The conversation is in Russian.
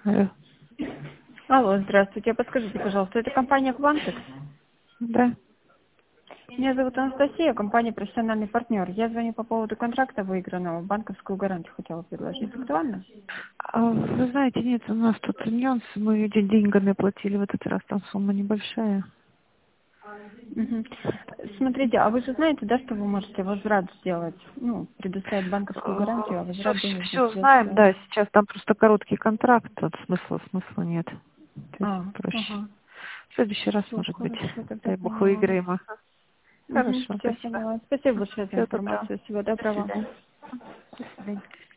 Алло. Алло, здравствуйте. Подскажите, пожалуйста, это компания Квантекс? Да. Меня зовут Анастасия, компания «Профессиональный партнер». Я звоню по поводу контракта выигранного, банковскую гарантию хотела предложить. Актуально? Вы знаете, нет, у нас тут нюанс, мы деньгами платили в этот раз, там сумма небольшая. Мгм. Смотрите, а вы же знаете, да, что вы можете возврат сделать? Ну, предоставить банковскую гарантию, а Все, возврат денежных все средств знаем, делать? да, сейчас там просто короткий контракт, тут смысла нет. То есть проще. Ага. В следующий раз, Все, может быть, хорошо, тогда дай бог, поняла. выиграем. Ага. Хорошо, Все, спасибо. поняла. Спасибо большое за Всего доброго. информацию. Всего До доброго. свидания. До свидания.